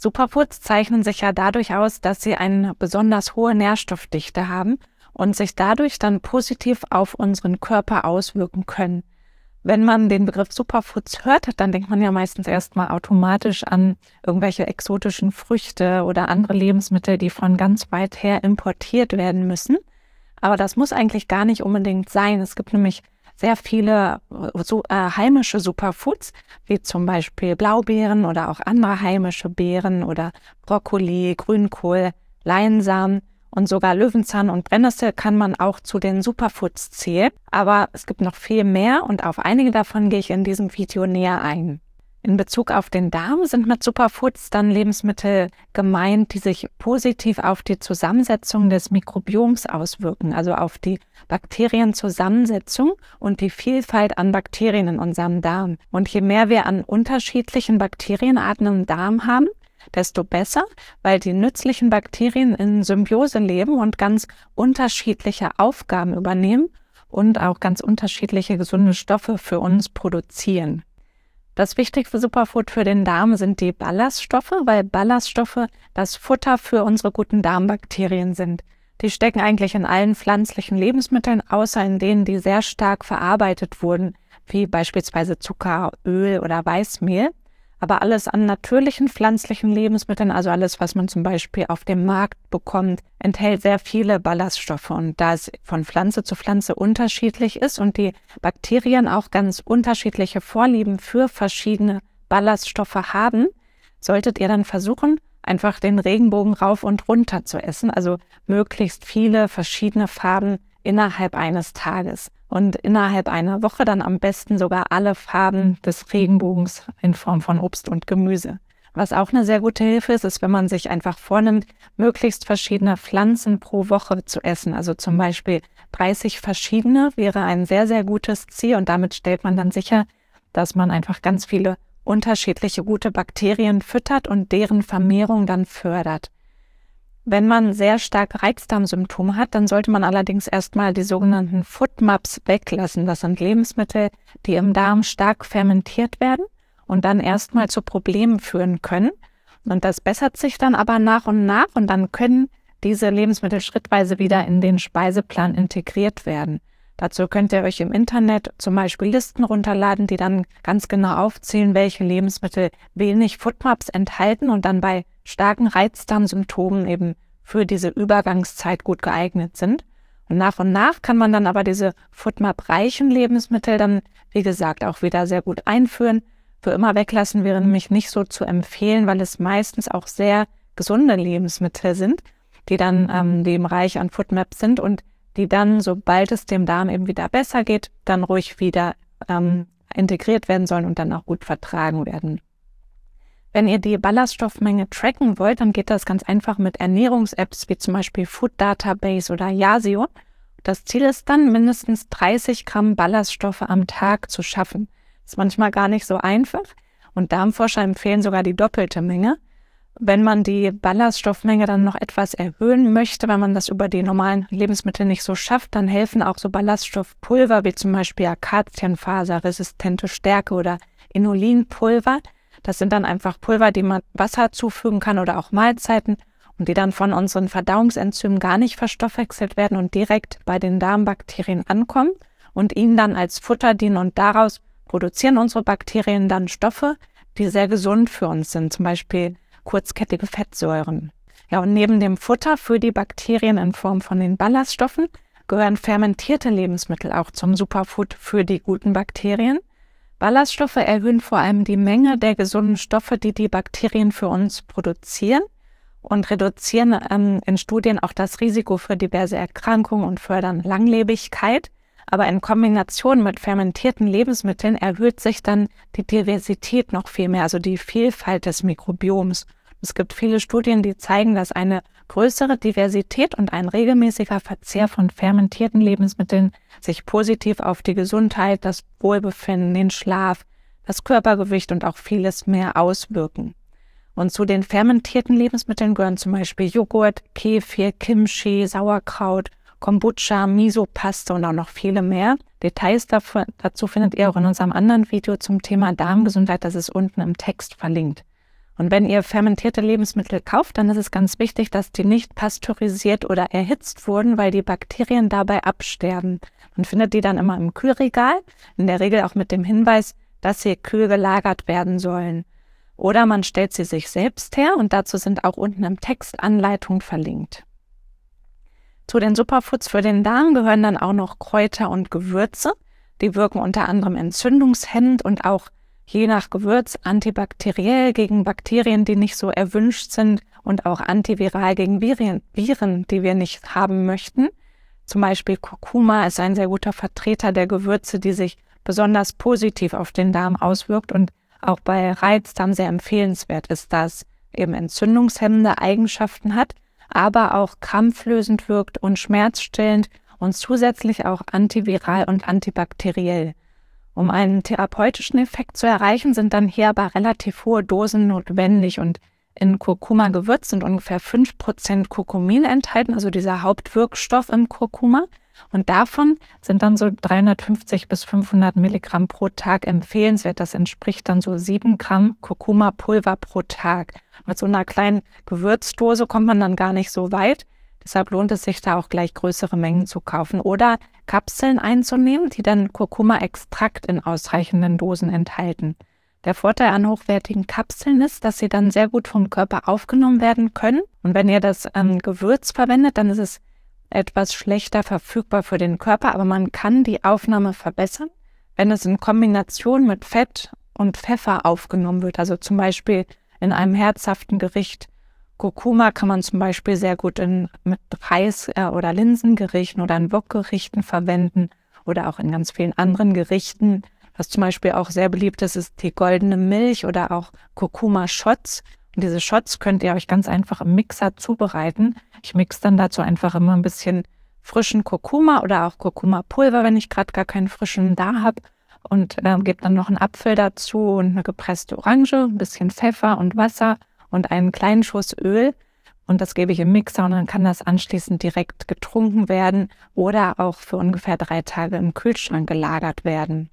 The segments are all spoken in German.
Superfoods zeichnen sich ja dadurch aus, dass sie eine besonders hohe Nährstoffdichte haben und sich dadurch dann positiv auf unseren Körper auswirken können. Wenn man den Begriff Superfoods hört, dann denkt man ja meistens erstmal automatisch an irgendwelche exotischen Früchte oder andere Lebensmittel, die von ganz weit her importiert werden müssen. Aber das muss eigentlich gar nicht unbedingt sein. Es gibt nämlich sehr viele heimische Superfoods, wie zum Beispiel Blaubeeren oder auch andere heimische Beeren oder Brokkoli, Grünkohl, Leinsamen. Und sogar Löwenzahn und Brennnessel kann man auch zu den Superfoods zählen. Aber es gibt noch viel mehr und auf einige davon gehe ich in diesem Video näher ein. In Bezug auf den Darm sind mit Superfoods dann Lebensmittel gemeint, die sich positiv auf die Zusammensetzung des Mikrobioms auswirken, also auf die Bakterienzusammensetzung und die Vielfalt an Bakterien in unserem Darm. Und je mehr wir an unterschiedlichen Bakterienarten im Darm haben, desto besser, weil die nützlichen Bakterien in Symbiose leben und ganz unterschiedliche Aufgaben übernehmen und auch ganz unterschiedliche gesunde Stoffe für uns produzieren. Das wichtigste Superfood für den Darm sind die Ballaststoffe, weil Ballaststoffe das Futter für unsere guten Darmbakterien sind. Die stecken eigentlich in allen pflanzlichen Lebensmitteln, außer in denen, die sehr stark verarbeitet wurden, wie beispielsweise Zucker, Öl oder Weißmehl. Aber alles an natürlichen pflanzlichen Lebensmitteln, also alles, was man zum Beispiel auf dem Markt bekommt, enthält sehr viele Ballaststoffe. Und da es von Pflanze zu Pflanze unterschiedlich ist und die Bakterien auch ganz unterschiedliche Vorlieben für verschiedene Ballaststoffe haben, solltet ihr dann versuchen, einfach den Regenbogen rauf und runter zu essen, also möglichst viele verschiedene Farben innerhalb eines Tages. Und innerhalb einer Woche dann am besten sogar alle Farben des Regenbogens in Form von Obst und Gemüse. Was auch eine sehr gute Hilfe ist, ist, wenn man sich einfach vornimmt, möglichst verschiedene Pflanzen pro Woche zu essen. Also zum Beispiel 30 verschiedene wäre ein sehr, sehr gutes Ziel und damit stellt man dann sicher, dass man einfach ganz viele unterschiedliche gute Bakterien füttert und deren Vermehrung dann fördert. Wenn man sehr stark Reizdarmsymptome hat, dann sollte man allerdings erstmal die sogenannten FODMAPs weglassen. Das sind Lebensmittel, die im Darm stark fermentiert werden und dann erstmal zu Problemen führen können. Und das bessert sich dann aber nach und dann können diese Lebensmittel schrittweise wieder in den Speiseplan integriert werden. Dazu könnt ihr euch im Internet zum Beispiel Listen runterladen, die dann ganz genau aufzählen, welche Lebensmittel wenig FODMAPs enthalten und dann bei starken Reizdarmsymptomen eben für diese Übergangszeit gut geeignet sind. Und nach kann man dann aber diese FODMAP-reichen Lebensmittel dann, wie gesagt, auch wieder sehr gut einführen. Für immer weglassen wäre nämlich nicht so zu empfehlen, weil es meistens auch sehr gesunde Lebensmittel sind, die dann eben reich an FODMAPs sind und die dann, sobald es dem Darm eben wieder besser geht, dann ruhig wieder integriert werden sollen und dann auch gut vertragen werden. Wenn ihr die Ballaststoffmenge tracken wollt, dann geht das ganz einfach mit Ernährungs-Apps wie zum Beispiel Food Database oder Yasio. Das Ziel ist dann, mindestens 30 Gramm Ballaststoffe am Tag zu schaffen. Das ist manchmal gar nicht so einfach und Darmforscher empfehlen sogar die doppelte Menge. Wenn man die Ballaststoffmenge dann noch etwas erhöhen möchte, wenn man das über die normalen Lebensmittel nicht so schafft, dann helfen auch so Ballaststoffpulver wie zum Beispiel Akazienfaser-resistente Stärke oder Inulinpulver. Das sind dann einfach Pulver, die man Wasser zufügen kann oder auch Mahlzeiten und die dann von unseren Verdauungsenzymen gar nicht verstoffwechselt werden und direkt bei den Darmbakterien ankommen und ihnen dann als Futter dienen. Und daraus produzieren unsere Bakterien dann Stoffe, die sehr gesund für uns sind, zum Beispiel kurzkettige Fettsäuren. Ja, und neben dem Futter für die Bakterien in Form von den Ballaststoffen gehören fermentierte Lebensmittel auch zum Superfood für die guten Bakterien. Ballaststoffe erhöhen vor allem die Menge der gesunden Stoffe, die die Bakterien für uns produzieren und reduzieren in Studien auch das Risiko für diverse Erkrankungen und fördern Langlebigkeit. Aber in Kombination mit fermentierten Lebensmitteln erhöht sich dann die Diversität noch viel mehr, also die Vielfalt des Mikrobioms. Es gibt viele Studien, die zeigen, dass eine größere Diversität und ein regelmäßiger Verzehr von fermentierten Lebensmitteln sich positiv auf die Gesundheit, das Wohlbefinden, den Schlaf, das Körpergewicht und auch vieles mehr auswirken. Und zu den fermentierten Lebensmitteln gehören zum Beispiel Joghurt, Kefir, Kimchi, Sauerkraut, Kombucha, Miso-Paste und auch noch viele mehr. Details dazu findet ihr auch in unserem anderen Video zum Thema Darmgesundheit, das ist unten im Text verlinkt. Und wenn ihr fermentierte Lebensmittel kauft, dann ist es ganz wichtig, dass die nicht pasteurisiert oder erhitzt wurden, weil die Bakterien dabei absterben. Man findet die dann immer im Kühlregal, in der Regel auch mit dem Hinweis, dass sie kühl gelagert werden sollen. Oder man stellt sie sich selbst her und dazu sind auch unten im Text Anleitungen verlinkt. Zu den Superfoods für den Darm gehören dann auch noch Kräuter und Gewürze. Die wirken unter anderem entzündungshemmend und auch je nach Gewürz antibakteriell gegen Bakterien, die nicht so erwünscht sind und auch antiviral gegen Viren, die wir nicht haben möchten. Zum Beispiel Kurkuma ist ein sehr guter Vertreter der Gewürze, die sich besonders positiv auf den Darm auswirkt und auch bei Reizdarm sehr empfehlenswert ist, da es eben entzündungshemmende Eigenschaften hat, aber auch krampflösend wirkt und schmerzstillend und zusätzlich auch antiviral und antibakteriell. Um einen therapeutischen Effekt zu erreichen, sind dann hier aber relativ hohe Dosen notwendig und in Kurkuma-Gewürz sind ungefähr 5% Kurkumin enthalten, also dieser Hauptwirkstoff im Kurkuma. Und davon sind dann so 350 bis 500 Milligramm pro Tag empfehlenswert. Das entspricht dann so 7 Gramm Kurkuma-Pulver pro Tag. Mit so einer kleinen Gewürzdose kommt man dann gar nicht so weit. Deshalb lohnt es sich da auch gleich größere Mengen zu kaufen oder Kapseln einzunehmen, die dann Kurkuma-Extrakt in ausreichenden Dosen enthalten. Der Vorteil an hochwertigen Kapseln ist, dass sie dann sehr gut vom Körper aufgenommen werden können. Und wenn ihr das Gewürz verwendet, dann ist es etwas schlechter verfügbar für den Körper, aber man kann die Aufnahme verbessern, wenn es in Kombination mit Fett und Pfeffer aufgenommen wird. Also zum Beispiel in einem herzhaften Gericht. Kurkuma kann man zum Beispiel sehr gut mit Reis- oder Linsengerichten oder in Wokgerichten verwenden oder auch in ganz vielen anderen Gerichten. Was zum Beispiel auch sehr beliebt ist, ist die goldene Milch oder auch Kurkuma-Shots. Und diese Shots könnt ihr euch ganz einfach im Mixer zubereiten. Ich mixe dann dazu einfach immer ein bisschen frischen Kurkuma oder auch Kurkuma-Pulver, wenn ich gerade gar keinen frischen da habe. Und gebe dann noch einen Apfel dazu und eine gepresste Orange, ein bisschen Pfeffer und Wasser und einen kleinen Schuss Öl. Und das gebe ich im Mixer und dann kann das anschließend direkt getrunken werden oder auch für ungefähr 3 Tage im Kühlschrank gelagert werden.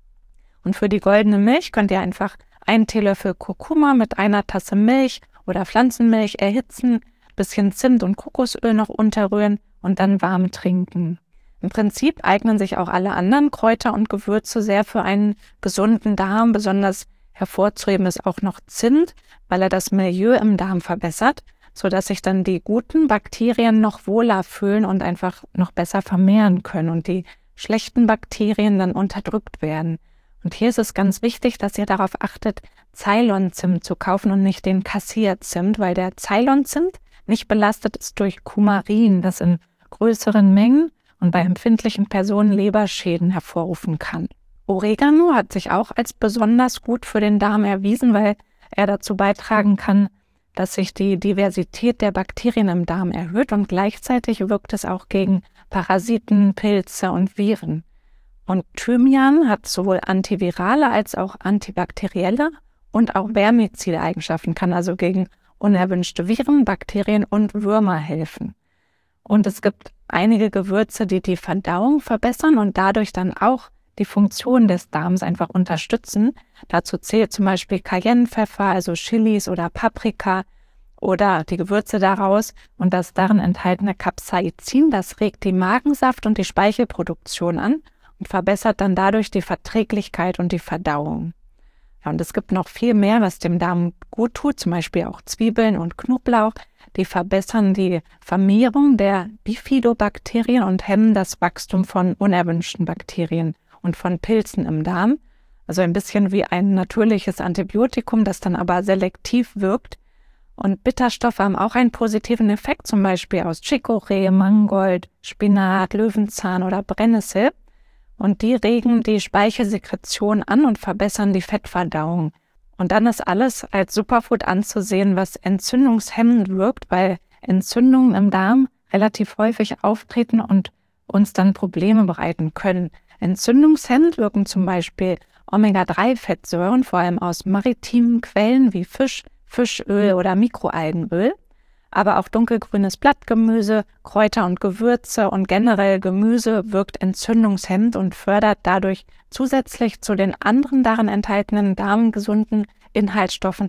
Und für die goldene Milch könnt ihr einfach 1 Teelöffel Kurkuma mit 1 Tasse Milch oder Pflanzenmilch erhitzen, bisschen Zimt und Kokosöl noch unterrühren und dann warm trinken. Im Prinzip eignen sich auch alle anderen Kräuter und Gewürze sehr für einen gesunden Darm. Besonders hervorzuheben ist auch noch Zimt, weil er das Milieu im Darm verbessert, sodass sich dann die guten Bakterien noch wohler fühlen und einfach noch besser vermehren können und die schlechten Bakterien dann unterdrückt werden. Und hier ist es ganz wichtig, dass ihr darauf achtet, Ceylon-Zimt zu kaufen und nicht den Kassierzimt, weil der Ceylon-Zimt nicht belastet ist durch Kumarin, das in größeren Mengen und bei empfindlichen Personen Leberschäden hervorrufen kann. Oregano hat sich auch als besonders gut für den Darm erwiesen, weil er dazu beitragen kann, dass sich die Diversität der Bakterien im Darm erhöht und gleichzeitig wirkt es auch gegen Parasiten, Pilze und Viren. Und Thymian hat sowohl antivirale als auch antibakterielle und auch vermizide Eigenschaften, kann also gegen unerwünschte Viren, Bakterien und Würmer helfen. Und es gibt einige Gewürze, die die Verdauung verbessern und dadurch dann auch die Funktion des Darms einfach unterstützen. Dazu zählt zum Beispiel Cayennepfeffer, also Chilis oder Paprika oder die Gewürze daraus und das darin enthaltene Capsaicin, das regt die Magensaft- und die Speichelproduktion an und verbessert dann dadurch die Verträglichkeit und die Verdauung. Ja, und es gibt noch viel mehr, was dem Darm gut tut, zum Beispiel auch Zwiebeln und Knoblauch. Die verbessern die Vermehrung der Bifidobakterien und hemmen das Wachstum von unerwünschten Bakterien und von Pilzen im Darm. Also ein bisschen wie ein natürliches Antibiotikum, das dann aber selektiv wirkt. Und Bitterstoffe haben auch einen positiven Effekt, zum Beispiel aus Chicorée, Mangold, Spinat, Löwenzahn oder Brennnessel. Und die regen die Speichelsekretion an und verbessern die Fettverdauung. Und dann ist alles als Superfood anzusehen, was entzündungshemmend wirkt, weil Entzündungen im Darm relativ häufig auftreten und uns dann Probleme bereiten können. Entzündungshemmend wirken zum Beispiel Omega-3-Fettsäuren, vor allem aus maritimen Quellen wie Fisch, Fischöl oder Mikroalgenöl. Aber auch dunkelgrünes Blattgemüse, Kräuter und Gewürze und generell Gemüse wirkt entzündungshemmend und fördert dadurch zusätzlich zu den anderen darin enthaltenen darmgesunden Inhaltsstoffen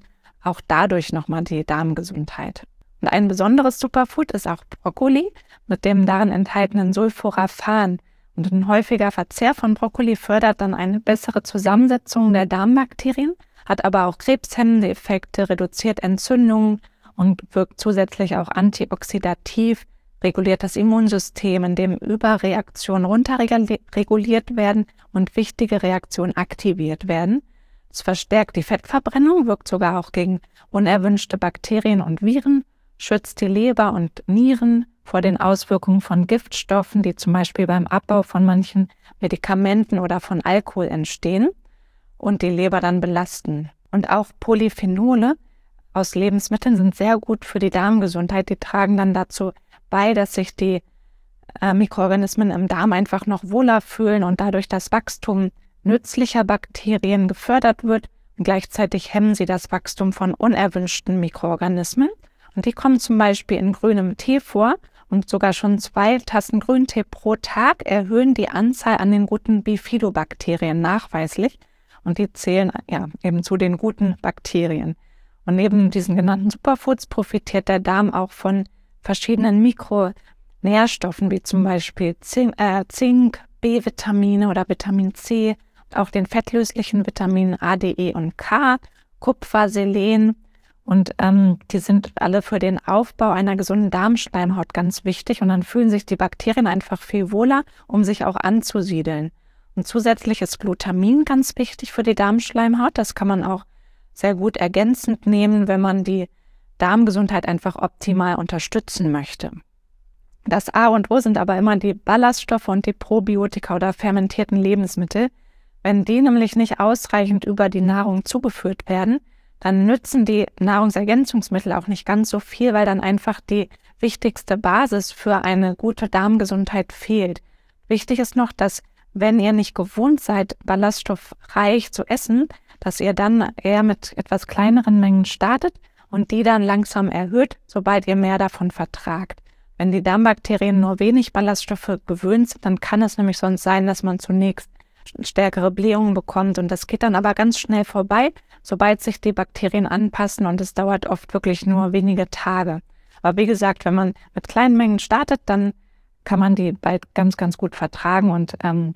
auch dadurch nochmal die Darmgesundheit. Und ein besonderes Superfood ist auch Brokkoli mit dem darin enthaltenen Sulforaphan. Und ein häufiger Verzehr von Brokkoli fördert dann eine bessere Zusammensetzung der Darmbakterien, hat aber auch krebshemmende Effekte, reduziert Entzündungen und wirkt zusätzlich auch antioxidativ, reguliert das Immunsystem, indem Überreaktionen runterreguliert werden und wichtige Reaktionen aktiviert werden. Es verstärkt die Fettverbrennung, wirkt sogar auch gegen unerwünschte Bakterien und Viren, schützt die Leber und Nieren vor den Auswirkungen von Giftstoffen, die zum Beispiel beim Abbau von manchen Medikamenten oder von Alkohol entstehen und die Leber dann belasten. Und auch Polyphenole aus Lebensmitteln sind sehr gut für die Darmgesundheit. Die tragen dann dazu bei, dass sich die Mikroorganismen im Darm einfach noch wohler fühlen und dadurch das Wachstum nützlicher Bakterien gefördert wird. Und gleichzeitig hemmen sie das Wachstum von unerwünschten Mikroorganismen. Und die kommen zum Beispiel in grünem Tee vor. Und sogar schon 2 Tassen Grüntee pro Tag erhöhen die Anzahl an den guten Bifidobakterien nachweislich. Und die zählen eben zu den guten Bakterien. Und neben diesen genannten Superfoods profitiert der Darm auch von verschiedenen Mikronährstoffen, wie zum Beispiel Zink, B-Vitamine oder Vitamin C, auch den fettlöslichen Vitaminen A, D, E und K, Kupfer, Selen. Und die sind alle für den Aufbau einer gesunden Darmschleimhaut ganz wichtig. Und dann fühlen sich die Bakterien einfach viel wohler, um sich auch anzusiedeln. Und zusätzlich ist Glutamin ganz wichtig für die Darmschleimhaut. Das kann man auch sehr gut ergänzend nehmen, wenn man die Darmgesundheit einfach optimal unterstützen möchte. Das A und O sind aber immer die Ballaststoffe und die Probiotika oder fermentierten Lebensmittel. Wenn die nämlich nicht ausreichend über die Nahrung zugeführt werden, dann nützen die Nahrungsergänzungsmittel auch nicht ganz so viel, weil dann einfach die wichtigste Basis für eine gute Darmgesundheit fehlt. Wichtig ist noch, dass wenn ihr nicht gewohnt seid, ballaststoffreich zu essen, dass ihr dann eher mit etwas kleineren Mengen startet und die dann langsam erhöht, sobald ihr mehr davon vertragt. Wenn die Darmbakterien nur wenig Ballaststoffe gewöhnt sind, dann kann es nämlich sonst sein, dass man zunächst stärkere Blähungen bekommt und das geht dann aber ganz schnell vorbei, sobald sich die Bakterien anpassen und es dauert oft wirklich nur wenige Tage. Aber wie gesagt, wenn man mit kleinen Mengen startet, dann kann man die bald ganz, ganz gut vertragen und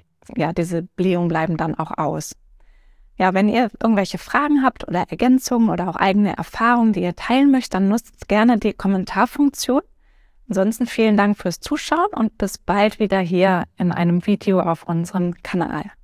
diese Blähungen bleiben dann auch aus. Ja, wenn ihr irgendwelche Fragen habt oder Ergänzungen oder auch eigene Erfahrungen, die ihr teilen möchtet, dann nutzt gerne die Kommentarfunktion. Ansonsten vielen Dank fürs Zuschauen und bis bald wieder hier in einem Video auf unserem Kanal.